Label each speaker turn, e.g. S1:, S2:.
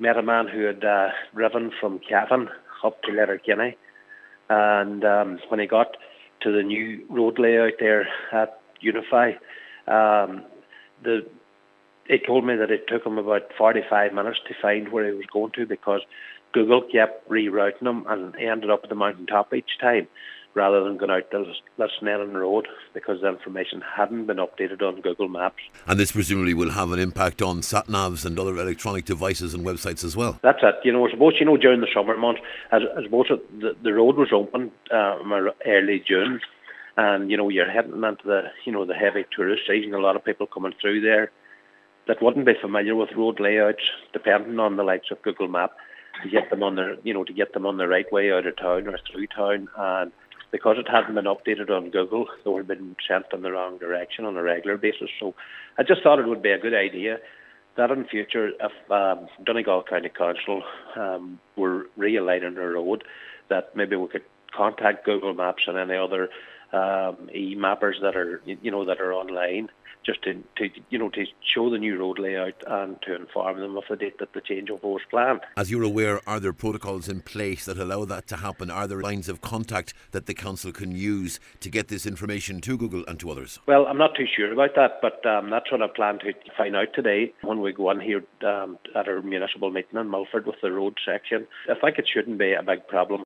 S1: met a man who had driven from Cavan up to Letterkenny, and when he got to the new road layout there at Unify, he told me that it took him about 45 minutes to find where he was going to, because Google kept rerouting him, and he ended up at the mountaintop each time rather than going out to Lisnellan Road, because the information hadn't been updated on Google Maps.
S2: And this presumably will have an impact on sat-navs and other electronic devices and websites as well.
S1: That's it. I suppose, during the summer months, as the road was open early June, and, you're heading into the heavy tourist season, a lot of people coming through there that wouldn't be familiar with road layouts, depending on the likes of Google Map, to get them on the right way out of town or through town. And because it hadn't been updated on Google, they were being sent in the wrong direction on a regular basis. So I just thought it would be a good idea that in future, if Donegal County Council were realigning the road, that maybe we could contact Google Maps and any other e-mappers that are online, just to show the new road layout and to inform them of the date that the changeover was planned.
S2: As you're aware, are there protocols in place that allow that to happen? Are there lines of contact that the council can use to get this information to Google and to others?
S1: Well, I'm not too sure about that, but that's what I plan to find out today when we go in here at our municipal meeting in Milford with the road section. I think it shouldn't be a big problem.